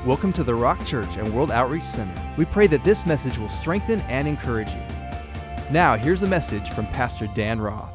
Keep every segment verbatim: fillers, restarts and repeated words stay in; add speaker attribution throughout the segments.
Speaker 1: Welcome to the Rock Church and World Outreach Center. We pray that this message will strengthen and encourage you. Now, here's a message from Pastor Dan Roth.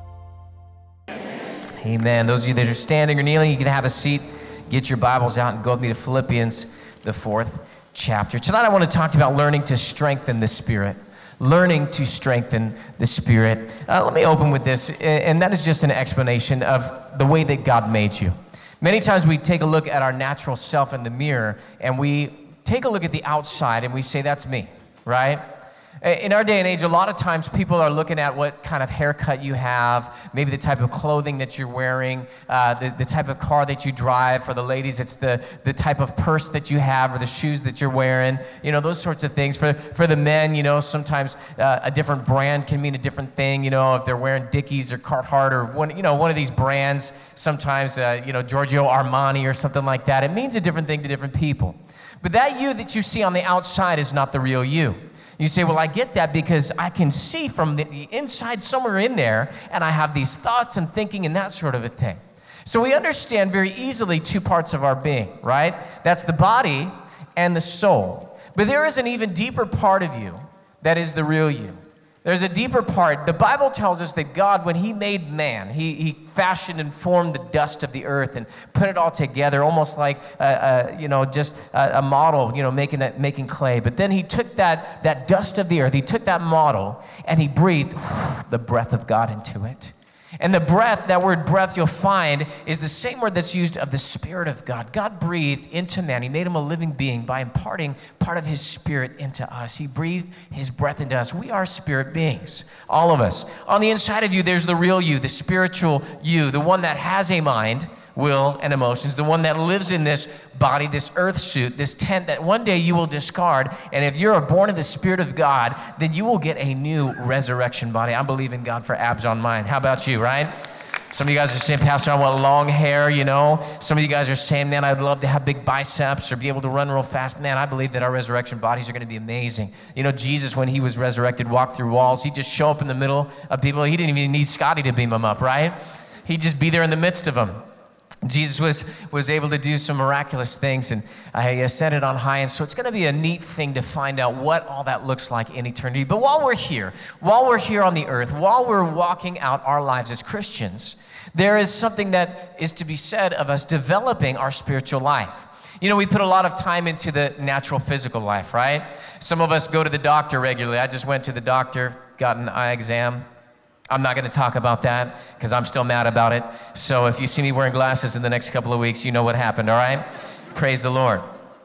Speaker 2: Amen. Those of you that are standing or kneeling, you can have a seat, get your Bibles out, and go with me to Philippians, the fourth chapter. Tonight, I want to talk to you about learning to strengthen the Spirit. Learning to strengthen the Spirit. Uh, let me open with this, and that is just an explanation of the way that God made you. Many times we take a look at our natural self in the mirror, and we take a look at the outside, and we say, that's me, right? In our day and age, a lot of times people are looking at what kind of haircut you have, maybe the type of clothing that you're wearing, uh, the, the type of car that you drive. For the ladies, it's the, the type of purse that you have or the shoes that you're wearing, you know, those sorts of things. For for the men, you know, sometimes uh, a different brand can mean a different thing, you know, if they're wearing Dickies or Carhartt or one, you know, one of these brands, sometimes, uh, you know, Giorgio Armani or something like that. It means a different thing to different people. But that you that you see on the outside is not the real you. You say, well, I get that because I can see from the, the inside somewhere in there, and I have these thoughts and thinking and that sort of a thing. So we understand very easily two parts of our being, right? That's the body and the soul. But there is an even deeper part of you that is the real you. There's a deeper part. The Bible tells us that God, when he made man, he, he fashioned and formed the dust of the earth and put it all together, almost like, a, a, you know, just a, a model, you know, making that, making clay. But then he took that, that dust of the earth, he took that model, and he breathed the breath of God into it. And the breath, that word breath you'll find, is the same word that's used of the Spirit of God. God breathed into man. He made him a living being by imparting part of his Spirit into us. He breathed his breath into us. We are spirit beings, all of us. On the inside of you, there's the real you, the spiritual you, the one that has a mind, will, and emotions, the one that lives in this body, this earth suit, this tent that one day you will discard. And if you're born of the Spirit of God, then you will get a new resurrection body. I believe in God for abs on mine. How about you, right? Some of you guys are saying, Pastor, I want long hair, you know. Some of you guys are saying, man, I'd love to have big biceps or be able to run real fast. Man, I believe that our resurrection bodies are going to be amazing. You know, Jesus, when he was resurrected, walked through walls. He'd just show up in the middle of people. He didn't even need Scotty to beam him up, right? He'd just be there in the midst of them. Jesus was, was able to do some miraculous things, and I ascended on high, and so it's going to be a neat thing to find out what all that looks like in eternity. But while we're here, while we're here on the earth, while we're walking out our lives as Christians, there is something that is to be said of us developing our spiritual life. You know, we put a lot of time into the natural physical life, right? Some of us go to the doctor regularly. I just went to the doctor, got an eye exam. I'm not going to talk about that because I'm still mad about it. So if you see me wearing glasses in the next couple of weeks, you know what happened, all right? Praise the Lord.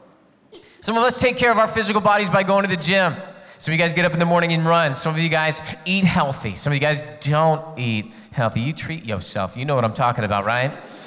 Speaker 2: Some of us take care of our physical bodies by going to the gym. Some of you guys get up in the morning and run. Some of you guys eat healthy. Some of you guys don't eat healthy. You treat yourself. You know what I'm talking about, right?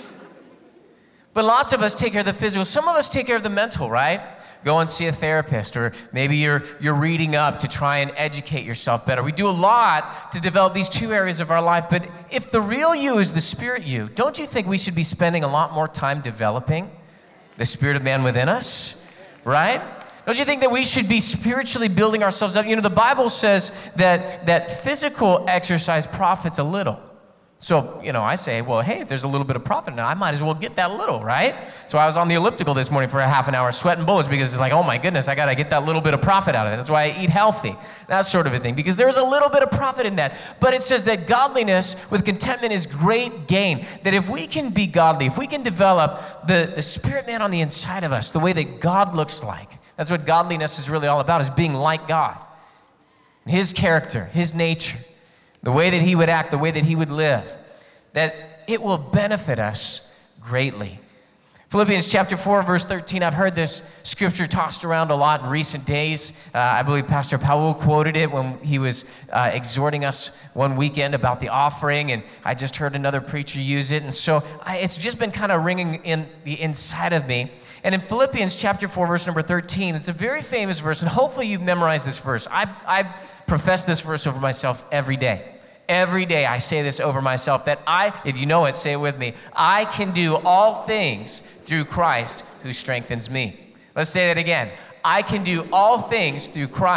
Speaker 2: But lots of us take care of the physical. Some of us take care of the mental, right? Go and see a therapist, or maybe you're you're reading up to try and educate yourself better. We do a lot to develop these two areas of our life, but if the real you is the spirit you, don't you think we should be spending a lot more time developing the spirit of man within us, right? Don't you think that we should be spiritually building ourselves up? You know, the Bible says that that physical exercise profits a little. So, you know, I say, well, hey, if there's a little bit of profit now, I might as well get that little, right? So I was on the elliptical this morning for a half an hour sweating bullets because it's like, oh my goodness, I got to get that little bit of profit out of it. That's why I eat healthy, that sort of a thing, because there's a little bit of profit in that. But it says that godliness with contentment is great gain, that if we can be godly, if we can develop the, the spirit man on the inside of us, the way that God looks like, that's what godliness is really all about, is being like God. His character, his nature, the way that he would act, the way that he would live, that it will benefit us greatly. Philippians chapter four, verse thirteen, I've heard this scripture tossed around a lot in recent days. Uh, I believe Pastor Powell quoted it when he was uh, exhorting us one weekend about the offering, and I just heard another preacher use it, and so I, it's just been kind of ringing in the inside of me. And in Philippians chapter four, verse number thirteen, it's a very famous verse, and hopefully you've memorized this verse. I, I profess this verse over myself every day. Every day I say this over myself, that I, if you know it, say it with me, I can do all things through Christ who strengthens me. Let's say that again. I can do all things through Christ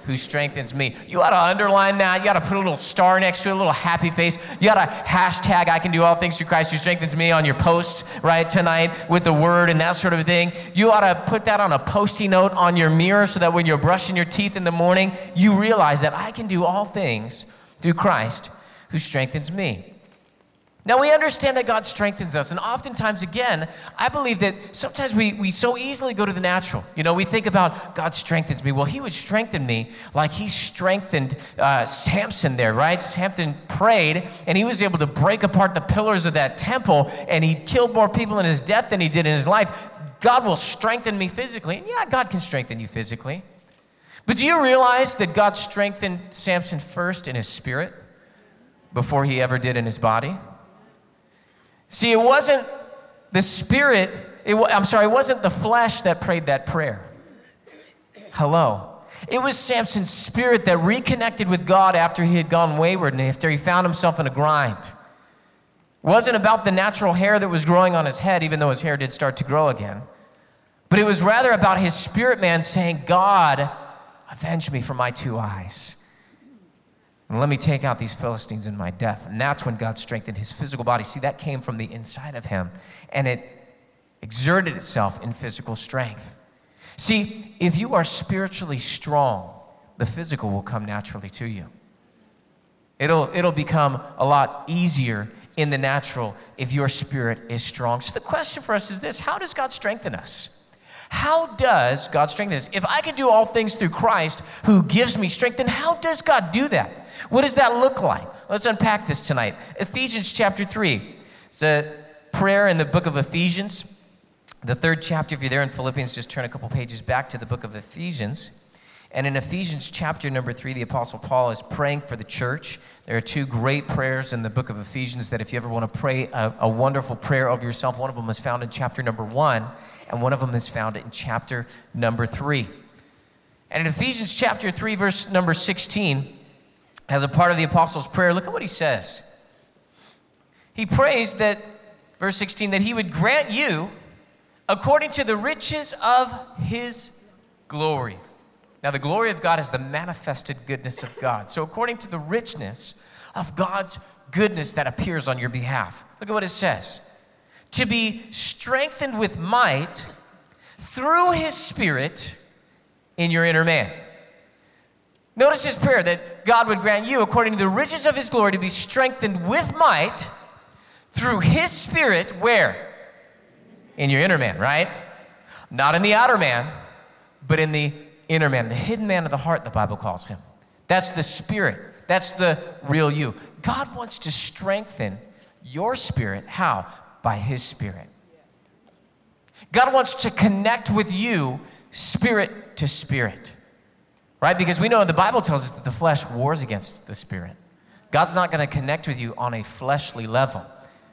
Speaker 2: who strengthens me. You ought to underline that. You ought to put a little star next to it, a little happy face. You ought to hashtag I can do all things through Christ who strengthens me on your posts, right, tonight with the word and that sort of thing. You ought to put that on a post-it note on your mirror so that when you're brushing your teeth in the morning, you realize that I can do all things through Christ who strengthens me. Now, we understand that God strengthens us, and oftentimes, again, I believe that sometimes we, we so easily go to the natural. You know, we think about God strengthens me. Well, he would strengthen me like he strengthened uh, Samson there, right? Samson prayed, and he was able to break apart the pillars of that temple, and he killed more people in his death than he did in his life. God will strengthen me physically. And yeah, God can strengthen you physically. But do you realize that God strengthened Samson first in his spirit before he ever did in his body? See, it wasn't the spirit, it, I'm sorry, it wasn't the flesh that prayed that prayer. Hello. It was Samson's spirit that reconnected with God after he had gone wayward and after he found himself in a grind. It wasn't about the natural hair that was growing on his head, even though his hair did start to grow again. But it was rather about his spirit man saying, God, avenge me for my two eyes. And let me take out these Philistines in my death. And that's when God strengthened his physical body. See, that came from the inside of him. And it exerted itself in physical strength. See, if you are spiritually strong, the physical will come naturally to you. It'll, it'll become a lot easier in the natural if your spirit is strong. So the question for us is this: how does God strengthen us? How does God strengthen us? If I can do all things through Christ who gives me strength, then how does God do that? What does that look like? Let's unpack this tonight. Ephesians chapter three. It's a prayer in the book of Ephesians, the third chapter. If you're there in Philippians, just turn a couple pages back to the book of Ephesians. And in Ephesians chapter number three, the Apostle Paul is praying for the church. There are two great prayers in the book of Ephesians that if you ever want to pray a, a wonderful prayer of yourself, one of them is found in chapter number one, and one of them is found in chapter number three. And in Ephesians chapter three, verse number sixteen, as a part of the apostles' prayer, look at what he says. He prays that, verse sixteen, that he would grant you according to the riches of his glory. Now, the glory of God is the manifested goodness of God. So according to the richness of God's goodness that appears on your behalf. Look at what it says. To be strengthened with might through his Spirit in your inner man. Notice his prayer that God would grant you, according to the riches of his glory, to be strengthened with might through his Spirit, where? In your inner man, right? Not in the outer man, but in the inner man, the hidden man of the heart, the Bible calls him. That's the Spirit. That's the real you. God wants to strengthen your spirit. How? By his Spirit. God wants to connect with you spirit to spirit. Right? Because we know the Bible tells us that the flesh wars against the spirit. God's not going to connect with you on a fleshly level.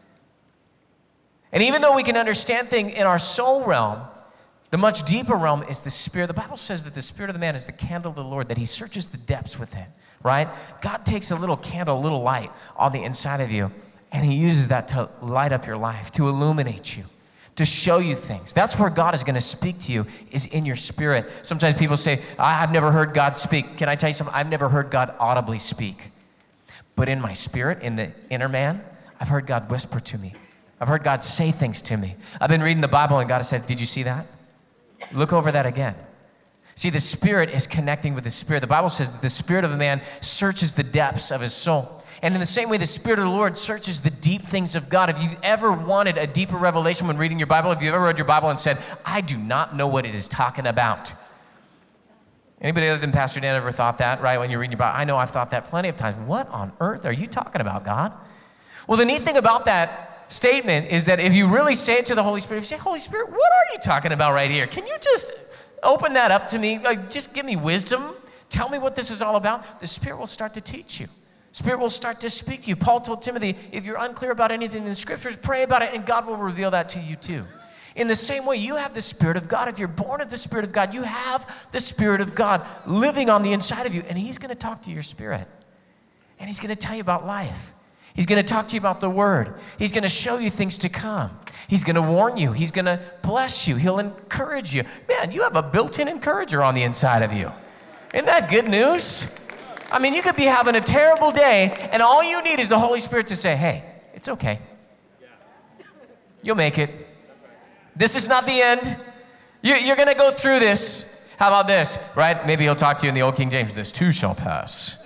Speaker 2: And even though we can understand things in our soul realm, the much deeper realm is the spirit. The Bible says that the spirit of the man is the candle of the Lord, that he searches the depths within, right? God takes a little candle, a little light on the inside of you, and he uses that to light up your life, to illuminate you, to show you things. That's where God is going to speak to you, is in your spirit. Sometimes people say, I've never heard God speak. Can I tell you something? I've never heard God audibly speak. But in my spirit, in the inner man, I've heard God whisper to me. I've heard God say things to me. I've been reading the Bible and God has said, did you see that? Look over that again. See, the Spirit is connecting with the Spirit. The Bible says that the spirit of a man searches the depths of his soul. And in the same way, the Spirit of the Lord searches the deep things of God. If you've ever wanted a deeper revelation when reading your Bible, if you've ever read your Bible and said, I do not know what it is talking about. Anybody other than Pastor Dan ever thought that, right, when you're reading your Bible? I know I've thought that plenty of times. What on earth are you talking about, God? Well, the neat thing about that statement is that if you really say it to the Holy Spirit, if you say, Holy Spirit, what are you talking about right here? Can you just open that up to me? Like, just give me wisdom. Tell me what this is all about. The Spirit will start to teach you. Spirit will start to speak to you. Paul told Timothy, if you're unclear about anything in the scriptures, pray about it and God will reveal that to you too. In the same way, you have the Spirit of God. If you're born of the Spirit of God, you have the Spirit of God living on the inside of you, and he's going to talk to your spirit. And he's going to tell you about life. He's going to talk to you about the Word. He's going to show you things to come. He's going to warn you. He's going to bless you. He'll encourage you. Man, you have a built-in encourager on the inside of you. Isn't that good news? I mean, you could be having a terrible day, and all you need is the Holy Spirit to say, hey, it's okay. You'll make it. This is not the end. You're, you're going to go through this. How about this, right? Maybe he'll talk to you in the old King James. This too shall pass.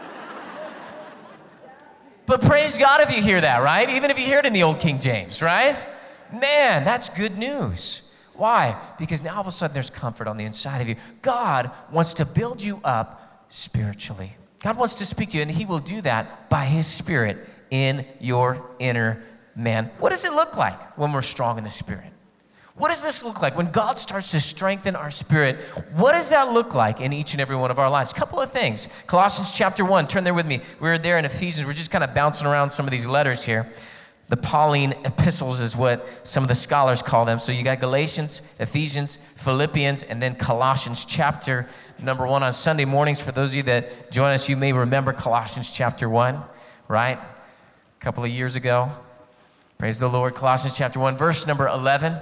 Speaker 2: But praise God if you hear that, right? Even if you hear it in the old King James, right? Man, that's good news. Why? Because now all of a sudden there's comfort on the inside of you. God wants to build you up spiritually. God wants to speak to you, and he will do that by his Spirit in your inner man. What does it look like when we're strong in the Spirit? What does this look like when God starts to strengthen our spirit? What does that look like in each and every one of our lives? A couple of things. Colossians chapter one, turn there with me. We're there in Ephesians. We're just kind of bouncing around some of these letters here. The Pauline epistles is what some of the scholars call them. So you got Galatians, Ephesians, Philippians, and then Colossians chapter number one. On Sunday mornings, for those of you that join us, you may remember Colossians chapter one, right? A couple of years ago. Praise the Lord. Colossians chapter one, verse number eleven.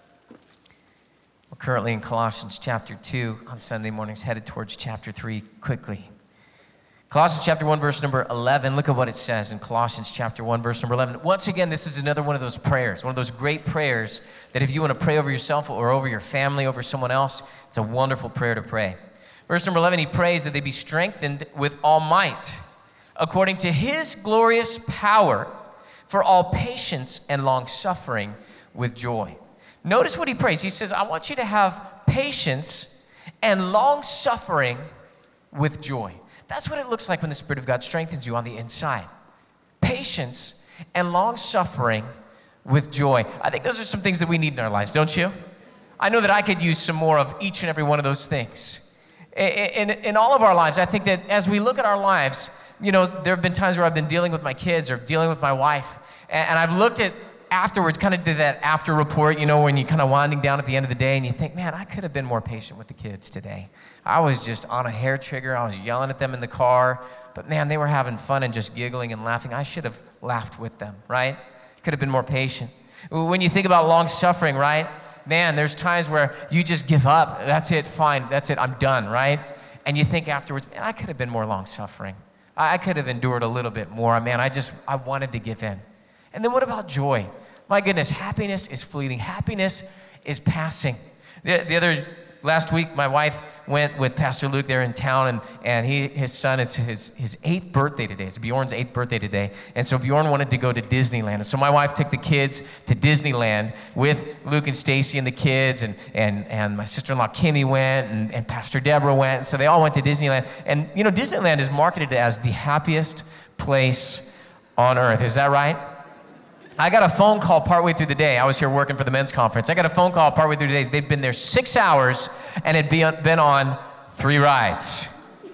Speaker 2: We're currently in Colossians chapter two on Sunday mornings, headed towards chapter three quickly. Colossians chapter one, verse number eleven. Look at what it says in Colossians chapter one, verse number eleven. Once again, this is another one of those prayers, one of those great prayers that if you want to pray over yourself or over your family, over someone else, it's a wonderful prayer to pray. Verse number eleven, he prays that they be strengthened with all might, according to his glorious power, for all patience and long suffering with joy. Notice what he prays. He says, I want you to have patience and long suffering with joy. That's what it looks like when the Spirit of God strengthens you on the inside. Patience and long suffering with joy. I think those are some things that we need in our lives, don't you? I know that I could use some more of each and every one of those things. In, in, in all of our lives, I think that as we look at our lives, you know, there have been times where I've been dealing with my kids or dealing with my wife, and, and I've looked at afterwards, kind of did that after report, you know, when you're kind of winding down at the end of the day and you think, man, I could have been more patient with the kids today. I was just on a hair trigger. I was yelling at them in the car, but man, they were having fun and just giggling and laughing. I should have laughed with them, right? Could have been more patient. When you think about long suffering, right? Man, there's times where you just give up. That's it, fine, that's it, I'm done, right? And you think afterwards, man, I could have been more long suffering. I could have endured a little bit more. Man, I just, I wanted to give in. And then what about joy? My goodness, happiness is fleeting. Happiness is passing. The, the other, last week, my wife went with Pastor Luke there in town, and, and he, his son, it's his, his eighth birthday today. It's Bjorn's eighth birthday today. And so Bjorn wanted to go to Disneyland. And so my wife took the kids to Disneyland with Luke and Stacy and the kids, and, and, and my sister-in-law Kimmy went, and, and Pastor Deborah went. So they all went to Disneyland. And, you know, Disneyland is marketed as the happiest place on earth. Is that right? I got a phone call partway through the day. I was here working for the men's conference. I got a phone call partway through the day. They'd been there six hours and had been on three rides.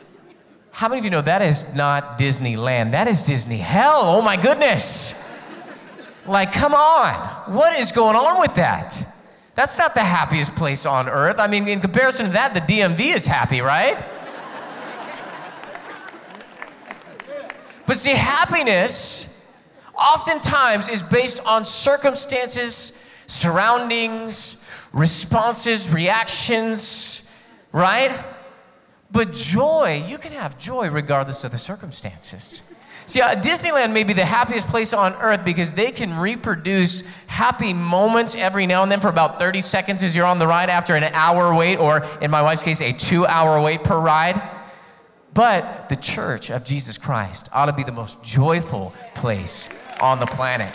Speaker 2: How many of you know that is not Disneyland? That is Disney hell. Oh my goodness. Like, come on. What is going on with that? That's not the happiest place on earth. I mean, in comparison to that, the D M V is happy, right? But see, happiness oftentimes is based on circumstances, surroundings, responses, reactions, right? But joy, you can have joy regardless of the circumstances. See, uh, Disneyland may be the happiest place on earth because they can reproduce happy moments every now and then for about thirty seconds as you're on the ride after an hour wait, or in my wife's case, a two-hour wait per ride. But the church of Jesus Christ ought to be the most joyful place on the planet.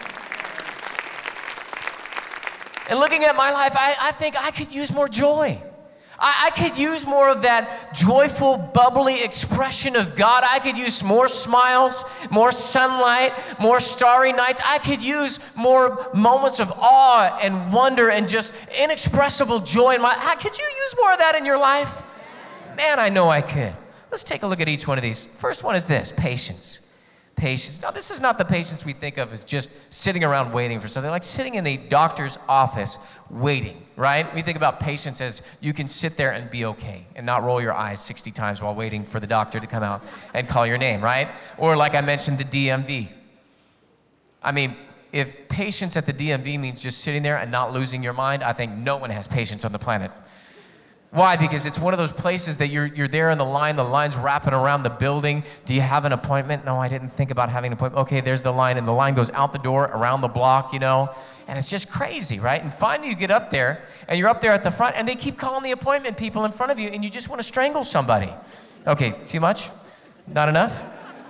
Speaker 2: And looking at my life, I, I think I could use more joy. I, I could use more of that joyful, bubbly expression of God. I could use more smiles, more sunlight, more starry nights. I could use more moments of awe and wonder and just inexpressible joy in my life. Could you use more of that in your life? Man, I know I could. Let's take a look at each one of these. First one is this, patience. Patience. Now, this is not the patience we think of as just sitting around waiting for something, like sitting in the doctor's office waiting, right? We think about patience as you can sit there and be okay and not roll your eyes sixty times while waiting for the doctor to come out and call your name, right? Or like I mentioned, the D M V. I mean, if patience at the D M V means just sitting there and not losing your mind, I think no one has patience on the planet. Why? Because it's one of those places that you're you're there in the line, the line's wrapping around the building. Do you have an appointment? No, I didn't think about having an appointment. Okay, there's the line, and the line goes out the door, around the block, you know, and it's just crazy, right? And finally you get up there, and you're up there at the front, and they keep calling the appointment people in front of you, and you just want to strangle somebody. Okay, too much? Not enough?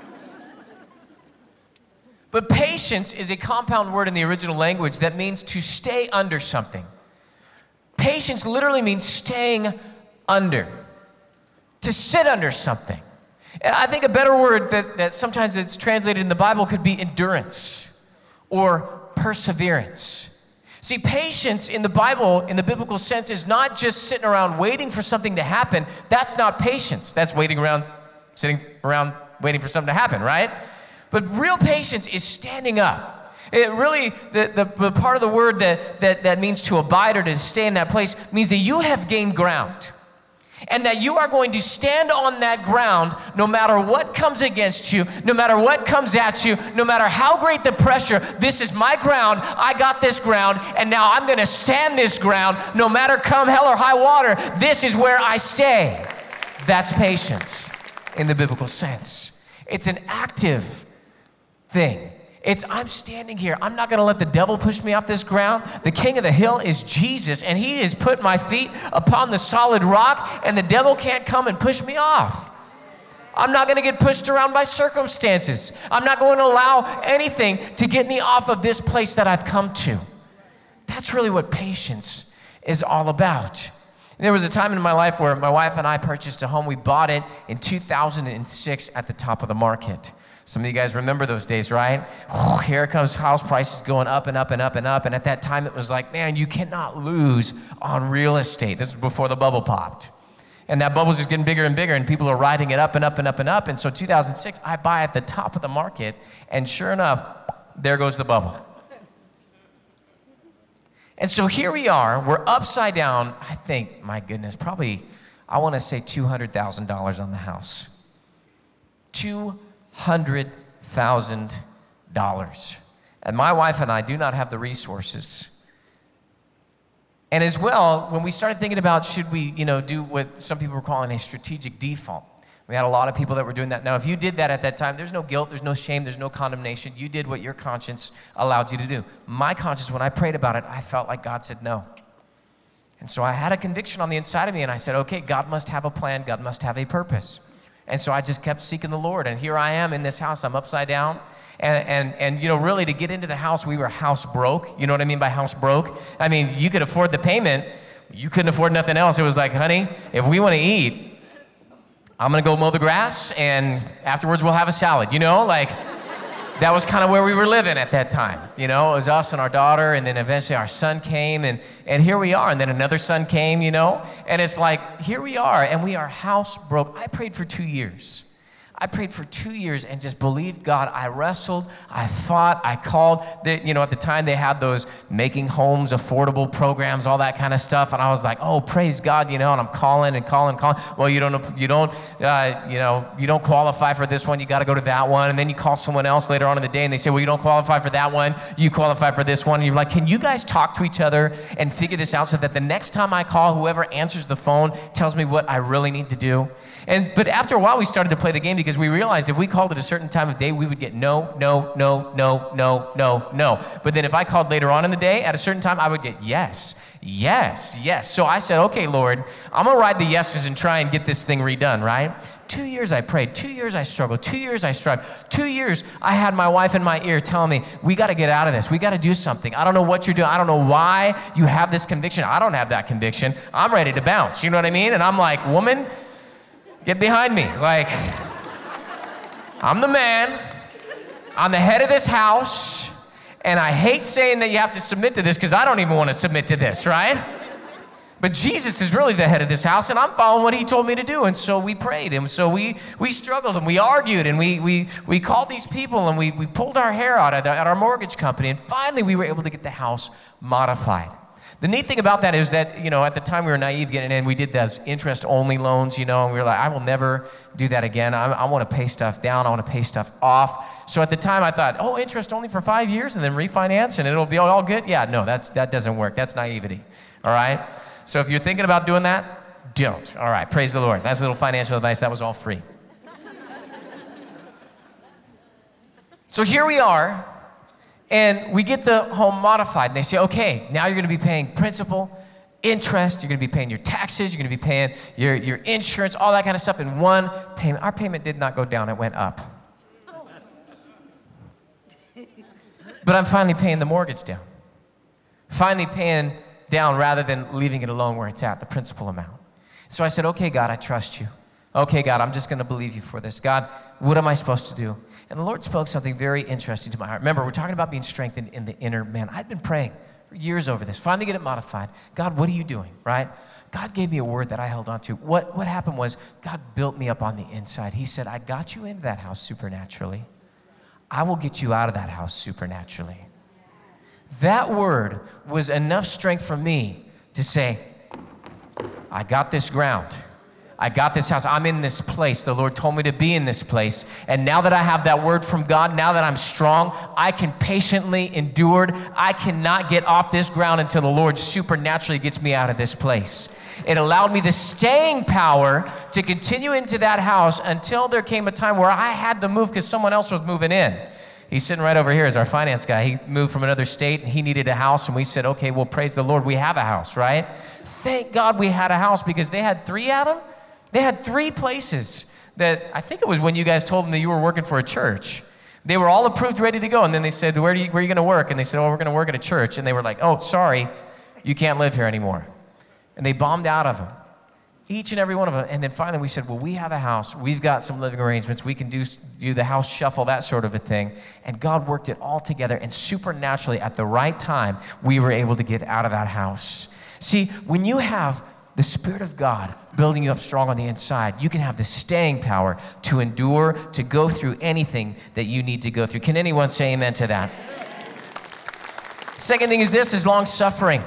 Speaker 2: But patience is a compound word in the original language that means to stay under something. Patience literally means staying under, to sit under something. I think a better word that, that sometimes it's translated in the Bible could be endurance or perseverance. See, patience in the Bible, in the biblical sense, is not just sitting around waiting for something to happen. That's not patience. That's waiting around, sitting around waiting for something to happen, right? But real patience is standing up. It really, the, the, the part of the word that, that, that means to abide or to stay in that place means that you have gained ground. And that you are going to stand on that ground no matter what comes against you, no matter what comes at you, no matter how great the pressure. This is my ground. I got this ground, and now I'm going to stand this ground no matter come hell or high water. This is where I stay. That's patience in the biblical sense. It's an active thing. It's, I'm standing here. I'm not going to let the devil push me off this ground. The king of the hill is Jesus, and he has put my feet upon the solid rock, and the devil can't come and push me off. I'm not going to get pushed around by circumstances. I'm not going to allow anything to get me off of this place that I've come to. That's really what patience is all about. There was a time in my life where my wife and I purchased a home. We bought it in two thousand six at the top of the market. Some of you guys remember those days, right? Oh, here comes house prices going up and up and up and up. And at that time, it was like, man, you cannot lose on real estate. This was before the bubble popped. And that bubble was just getting bigger and bigger, and people are riding it up and up and up and up. And so two thousand six, I buy at the top of the market, and sure enough, there goes the bubble. And so here we are. We're upside down, I think, my goodness, probably, I want to say two hundred thousand dollars on the house. Two hundred thousand dollars. And my wife and I do not have the resources. And as well, when we started thinking about should we, you know, do what some people were calling a strategic default. We had a lot of people that were doing that. Now, if you did that at that time, there's no guilt, there's no shame, there's no condemnation. You did what your conscience allowed you to do. My conscience, when I prayed about it, I felt like God said no. And so I had a conviction on the inside of me, and I said, okay, God must have a plan, God must have a purpose. And so I just kept seeking the Lord. And here I am in this house. I'm upside down. And, and, and, you know, really to get into the house, we were house broke. You know what I mean by house broke? I mean, you could afford the payment. You couldn't afford nothing else. It was like, honey, if we want to eat, I'm going to go mow the grass. And afterwards, we'll have a salad. You know, like that was kind of where we were living at that time. You know, it was us and our daughter. And then eventually our son came. And, and here we are. And then another son came, you know. And it's like, here we are. And we are house broke. I prayed for two years. I prayed for two years and just believed God. I wrestled, I fought, I called. They, you know, at the time they had those making homes affordable programs, all that kind of stuff. And I was like, oh, praise God, you know, and I'm calling and calling and calling. Well, you don't, you don't, uh, you know, you don't qualify for this one. You got to go to that one. And then you call someone else later on in the day and they say, well, you don't qualify for that one. You qualify for this one. And you're like, can you guys talk to each other and figure this out so that the next time I call, whoever answers the phone tells me what I really need to do? And, but after a while, we started to play the game because we realized if we called at a certain time of day, we would get no, no, no, no, no, no, no. But then if I called later on in the day at a certain time, I would get yes, yes, yes. So I said, okay, Lord, I'm going to ride the yeses and try and get this thing redone, right? Two years I prayed. Two years I struggled. Two years I strived. Two years I had my wife in my ear telling me, we got to get out of this. We got to do something. I don't know what you're doing. I don't know why you have this conviction. I don't have that conviction. I'm ready to bounce. You know what I mean? And I'm like, woman, get behind me. Like, I'm the man. I'm the head of this house. And I hate saying that you have to submit to this because I don't even want to submit to this, right? But Jesus is really the head of this house, and I'm following what he told me to do. And so we prayed, and so we we struggled, and we argued, and we we we called these people, and we we pulled our hair out at, at our mortgage company. And finally, we were able to get the house modified. The neat thing about that is that, you know, at the time we were naive getting in, we did those interest-only loans, you know, and we were like, I will never do that again. I, I want to pay stuff down. I want to pay stuff off. So at the time I thought, oh, interest only for five years and then refinance and it'll be all good? Yeah, no, that's that doesn't work. That's naivety, all right? So if you're thinking about doing that, Don't. All right, praise the Lord. That's a little financial advice. That was all free. So here we are, and we get the home modified. And they say, okay, now you're going to be paying principal, interest, you're going to be paying your taxes, you're going to be paying your, your insurance, all that kind of stuff in one payment. Our payment did not go down, it went up. But I'm finally paying the mortgage down. Finally paying down rather than leaving it alone where it's at, the principal amount. So I said, okay, God, I trust you. Okay, God, I'm just going to believe you for this. God, what am I supposed to do? And the Lord spoke something very interesting to my heart. Remember, we're talking about being strengthened in the inner man. I'd been praying for years over this. Finally get it modified. God, what are you doing, right? God gave me a word that I held on to. What, what happened was God built me up on the inside. He said, I got you into that house supernaturally. I will get you out of that house supernaturally. That word was enough strength for me to say, I got this ground. I got this house. I'm in this place. The Lord told me to be in this place. And now that I have that word from God, now that I'm strong, I can patiently endure. I cannot get off this ground until the Lord supernaturally gets me out of this place. It allowed me the staying power to continue into that house until there came a time where I had to move because someone else was moving in. He's sitting right over here as our finance guy. He moved from another state and he needed a house, and we said, okay, well, praise the Lord, we have a house, right? Thank God we had a house because they had three, Adam. They had three places that, I think it was when you guys told them that you were working for a church. They were all approved, ready to go, and then they said, where, do you, where are you going to work? And they said, oh, we're going to work at a church. And they were like, oh, sorry, you can't live here anymore. And they bombed out of them, each and every one of them. And then finally we said, well, we have a house. We've got some living arrangements. We can do, do the house shuffle, that sort of a thing. And God worked it all together. And supernaturally, at the right time, we were able to get out of that house. See, when you have the Spirit of God building you up strong on the inside, you can have the staying power to endure, to go through anything that you need to go through. Can anyone say amen to that? Second thing is this, is long suffering.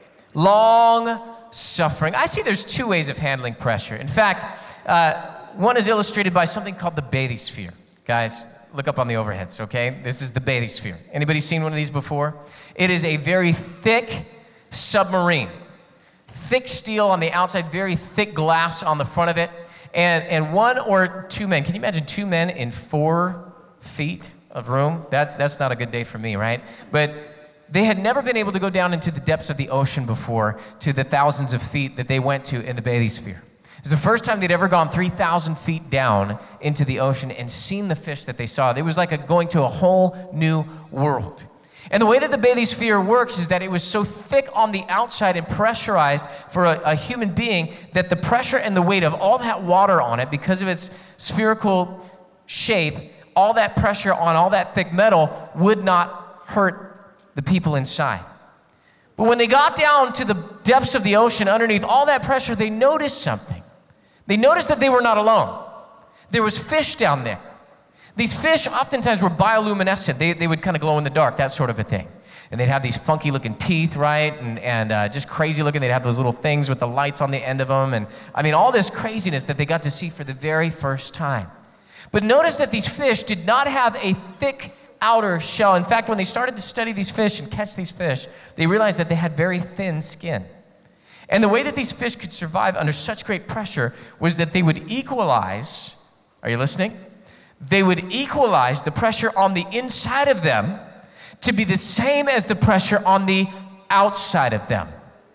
Speaker 2: Long suffering. I see there's two ways of handling pressure. In fact, uh, one is illustrated by something called the bathysphere. Guys, look up on the overheads, okay? This is the bathysphere. Anybody seen one of these before? It is a very thick submarine. Thick steel on the outside, very thick glass on the front of it. And, and one or two men, can you imagine two men in four feet of room? That's, that's not a good day for me, right? But they had never been able to go down into the depths of the ocean before, to the thousands of feet that they went to in the bathysphere. It was the first time they'd ever gone three thousand feet down into the ocean and seen the fish that they saw. It was like a, going to a whole new world. And the way that the bathysphere works is that it was so thick on the outside and pressurized for a, a human being that the pressure and the weight of all that water on it, because of its spherical shape, all that pressure on all that thick metal would not hurt the people inside. But when they got down to the depths of the ocean underneath all that pressure, they noticed something. They noticed that they were not alone. There was fish down there. These fish oftentimes were bioluminescent. They, they would kind of glow in the dark, that sort of a thing. And they'd have these funky looking teeth, right? And, and uh, just crazy looking. They'd have those little things with the lights on the end of them. And I mean, all this craziness that they got to see for the very first time. But notice that these fish did not have a thick outer shell. In fact, when they started to study these fish and catch these fish, they realized that they had very thin skin. And the way that these fish could survive under such great pressure was that they would equalize, are you listening? They would equalize the pressure on the inside of them to be the same as the pressure on the outside of them.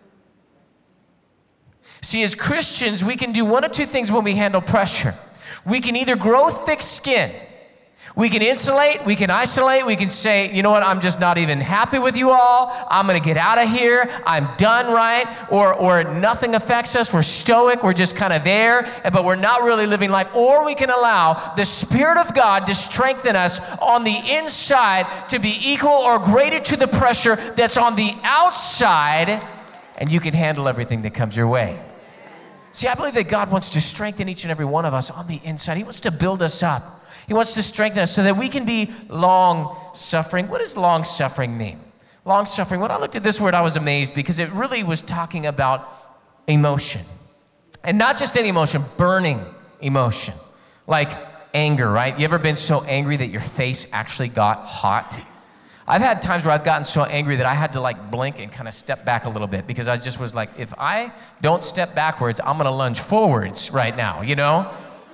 Speaker 2: See, as Christians, we can do one of two things when we handle pressure. We can either grow thick skin. We can insulate, we can isolate, we can say, you know what, I'm just not even happy with you all. I'm going to get out of here. I'm done, right? Or, or nothing affects us. We're stoic. We're just kind of there, but we're not really living life. Or we can allow the Spirit of God to strengthen us on the inside to be equal or greater to the pressure that's on the outside, and you can handle everything that comes your way. See, I believe that God wants to strengthen each and every one of us on the inside. He wants to build us up. He wants to strengthen us so that we can be long-suffering. What does long-suffering mean? Long-suffering, when I looked at this word, I was amazed because it really was talking about emotion. And not just any emotion, burning emotion. Like anger, right? You ever been so angry that your face actually got hot? I've had times where I've gotten so angry that I had to like blink and kind of step back a little bit because I just was like, if I don't step backwards, I'm going to lunge forwards right now, you know?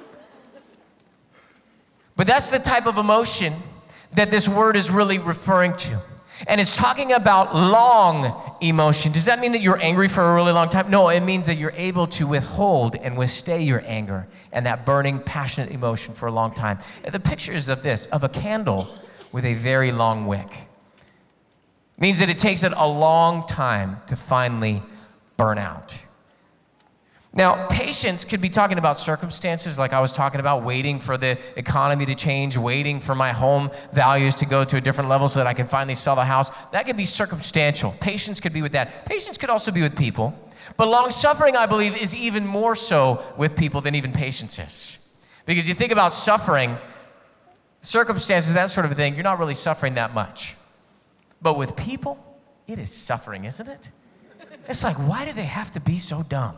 Speaker 2: But that's the type of emotion that this word is really referring to. And it's talking about long emotion. Does that mean that you're angry for a really long time? No, it means that you're able to withhold and withstay your anger and that burning, passionate emotion for a long time. And the picture is of this, of a candle with a very long wick. It means that it takes it a long time to finally burn out. Now, patience could be talking about circumstances like I was talking about, waiting for the economy to change, waiting for my home values to go to a different level so that I can finally sell the house. That could be circumstantial. Patience could be with that. Patience could also be with people. But long-suffering, I believe, is even more so with people than even patience is. Because you think about suffering, circumstances, that sort of thing, you're not really suffering that much. But with people, it is suffering, isn't it? It's like, why do they have to be so dumb?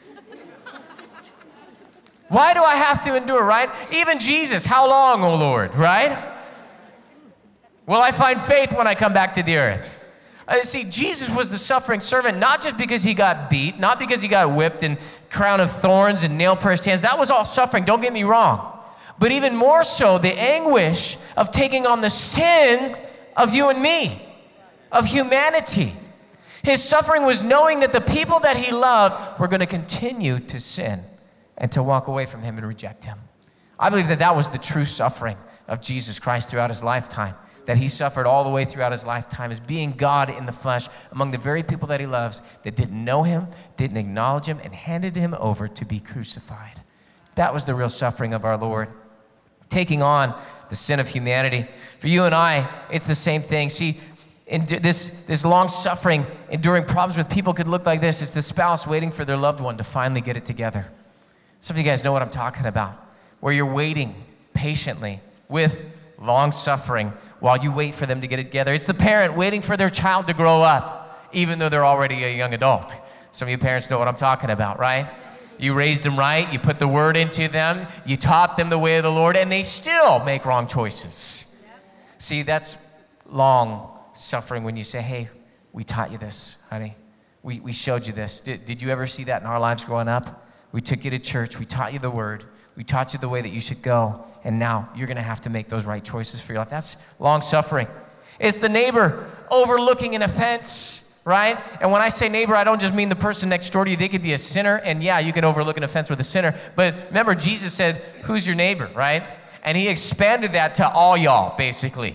Speaker 2: Why do I have to endure, right? Even Jesus, how long, O Lord, right? Will I find faith when I come back to the earth? Uh, see, Jesus was the suffering servant, not just because he got beat, not because he got whipped and crown of thorns and nail-pierced hands. That was all suffering, don't get me wrong. But even more so, the anguish of taking on the sin of you and me, of humanity. His suffering was knowing that the people that he loved were going to continue to sin and to walk away from him and reject him. I believe that that was the true suffering of Jesus Christ throughout his lifetime, that he suffered all the way throughout his lifetime as being God in the flesh among the very people that he loves that didn't know him, didn't acknowledge him, and handed him over to be crucified. That was the real suffering of our Lord, taking on the sin of humanity. For you and I, it's the same thing. See, in this, this long suffering, enduring problems with people could look like this. It's the spouse waiting for their loved one to finally get it together. Some of you guys know what I'm talking about, where you're waiting patiently with long suffering while you wait for them to get it together. It's the parent waiting for their child to grow up, even though they're already a young adult. Some of you parents know what I'm talking about, right? You raised them right, you put the word into them, you taught them the way of the Lord, and they still make wrong choices. See, that's long suffering when you say, hey, we taught you this, honey. We, we showed you this. Did, did you ever see that in our lives growing up? We took you to church. We taught you the word. We taught you the way that you should go. And now you're going to have to make those right choices for your life. That's long suffering. It's the neighbor overlooking an offense, right? And when I say neighbor, I don't just mean the person next door to you. They could be a sinner. And yeah, you can overlook an offense with a sinner. But remember, Jesus said, who's your neighbor, right? And he expanded that to all y'all, basically.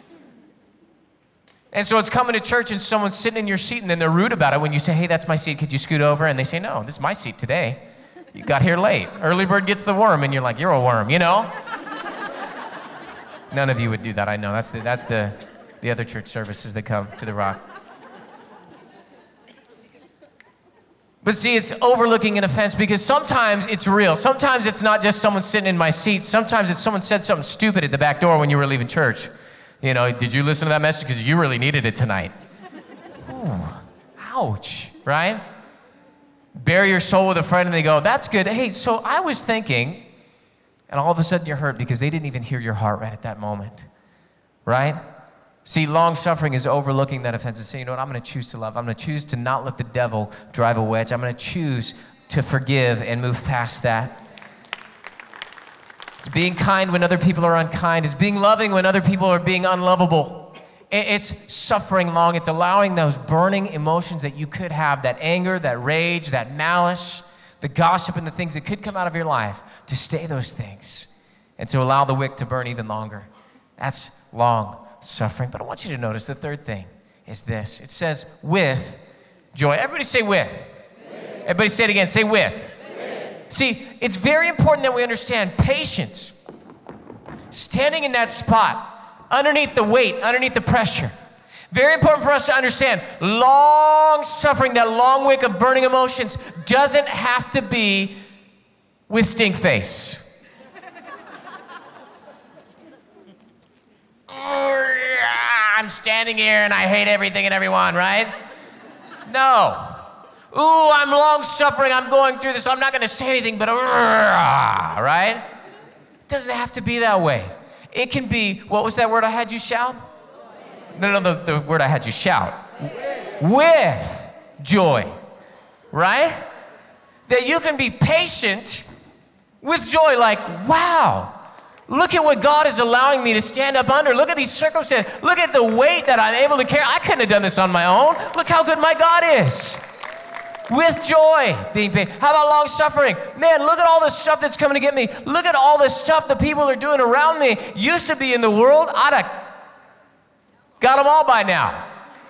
Speaker 2: And so it's coming to church and someone's sitting in your seat and then they're rude about it when you say, hey, that's my seat. Could you scoot over? And they say, no, this is my seat today. You got here late. Early bird gets the worm, and you're like, you're a worm, you know? None of you would do that, I know. That's the, that's the, the other church services that come to the Rock. But see, it's overlooking an offense because sometimes it's real. Sometimes it's not just someone sitting in my seat. Sometimes it's someone said something stupid at the back door when you were leaving church. You know, did you listen to that message? Because you really needed it tonight. Ooh, ouch, right? Bare your soul with a friend and they go, that's good. Hey, so I was thinking, and all of a sudden you're hurt because they didn't even hear your heart right at that moment, right? See, long suffering is overlooking that offense and saying, you know what, I'm going to choose to love. I'm going to choose to not let the devil drive a wedge. I'm going to choose to forgive and move past that. It's being kind when other people are unkind. It's being loving when other people are being unlovable. It's suffering long. It's allowing those burning emotions that you could have, that anger, that rage, that malice, the gossip and the things that could come out of your life, to stay those things and to allow the wick to burn even longer. That's long suffering. But I want you to notice the third thing is this. It says with joy. Everybody say with. with. Everybody say it again. Say with. with. See, it's very important that we understand patience. Standing in that spot, underneath the weight, underneath the pressure. Very important for us to understand, long suffering, that long wick of burning emotions, doesn't have to be with stink face. Oh, yeah, I'm standing here and I hate everything and everyone, right? No. Ooh, I'm long suffering, I'm going through this, so I'm not going to say anything, but, uh, right? It doesn't have to be that way. It can be, what was that word I had you shout? No, no, the, the word I had you shout. With joy, right? That you can be patient with joy, like, wow, look at what God is allowing me to stand up under. Look at these circumstances. Look at the weight that I'm able to carry. I couldn't have done this on my own. Look how good my God is. With joy, being paid. How about long suffering? Man, look at all the stuff that's coming to get me. Look at all the stuff the people are doing around me. Used to be in the world, I'd have got them all by now.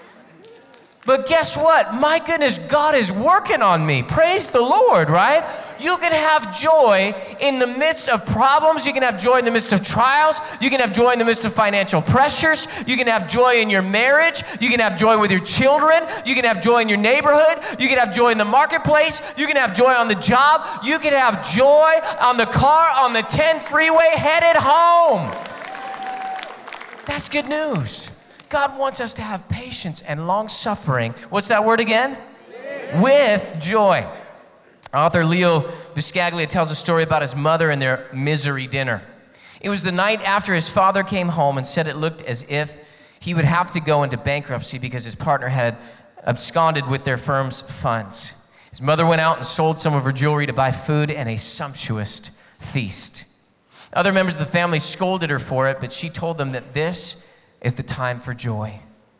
Speaker 2: But guess what? My goodness, God is working on me. Praise the Lord, right? You can have joy in the midst of problems. You can have joy in the midst of trials. You can have joy in the midst of financial pressures. You can have joy in your marriage. You can have joy with your children. You can have joy in your neighborhood. You can have joy in the marketplace. You can have joy on the job. You can have joy on the car, on the ten freeway, headed home. That's good news. God wants us to have patience and long suffering. What's that word again? With joy. Author Leo Buscaglia tells a story about his mother and their misery dinner. It was the night after his father came home and said it looked as if he would have to go into bankruptcy because his partner had absconded with their firm's funds. His mother went out and sold some of her jewelry to buy food and a sumptuous feast. Other members of the family scolded her for it, but she told them that this is the time for joy.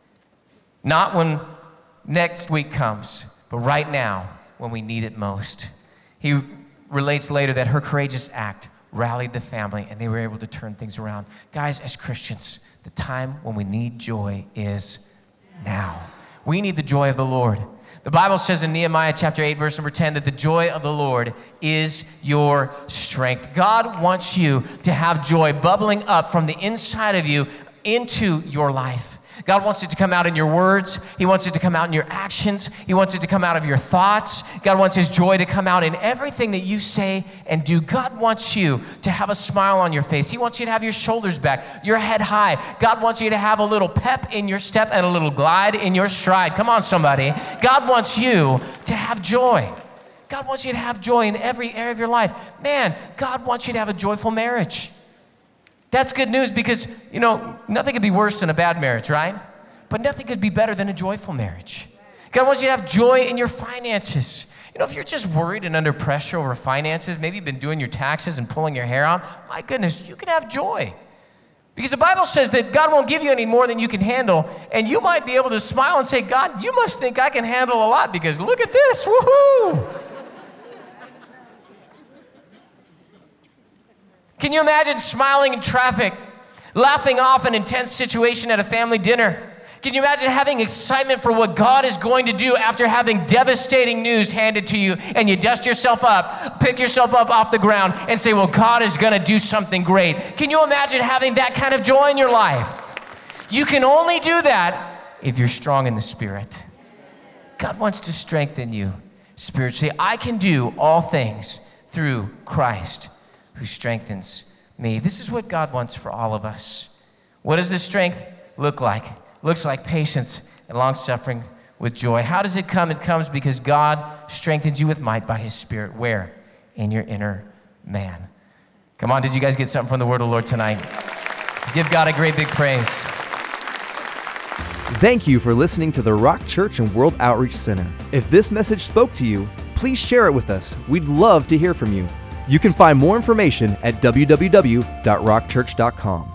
Speaker 2: Not when next week comes, but right now when we need it most. He relates later that her courageous act rallied the family and they were able to turn things around. Guys, as Christians, the time when we need joy is now. We need the joy of the Lord. The Bible says in Nehemiah chapter eight, verse number ten, that the joy of the Lord is your strength. God wants you to have joy bubbling up from the inside of you into your life. God wants it to come out in your words. He wants it to come out in your actions. He wants it to come out of your thoughts. God wants his joy to come out in everything that you say and do. God wants you to have a smile on your face. He wants you to have your shoulders back, your head high. God wants you to have a little pep in your step and a little glide in your stride. Come on, somebody. God wants you to have joy. God wants you to have joy in every area of your life. Man, God wants you to have a joyful marriage. That's good news because, you know, nothing could be worse than a bad marriage, right? But nothing could be better than a joyful marriage. God wants you to have joy in your finances. You know, if you're just worried and under pressure over finances, maybe you've been doing your taxes and pulling your hair out, my goodness, you can have joy. Because the Bible says that God won't give you any more than you can handle, and you might be able to smile and say, God, you must think I can handle a lot because look at this, woohoo! Can you imagine smiling in traffic, laughing off an intense situation at a family dinner? Can you imagine having excitement for what God is going to do after having devastating news handed to you and you dust yourself up, pick yourself up off the ground and say, well, God is going to do something great. Can you imagine having that kind of joy in your life? You can only do that if you're strong in the Spirit. God wants to strengthen you spiritually. I can do all things through Christ who strengthens me. This is what God wants for all of us. What does this strength look like? It looks like patience and long suffering with joy. How does it come? It comes because God strengthens you with might by his Spirit. Where? In your inner man. Come on, did you guys get something from the word of the Lord tonight? Give God a great big praise.
Speaker 1: Thank you for listening to the Rock Church and World Outreach Center. If this message spoke to you, please share it with us. We'd love to hear from you. You can find more information at w w w dot rock church dot com.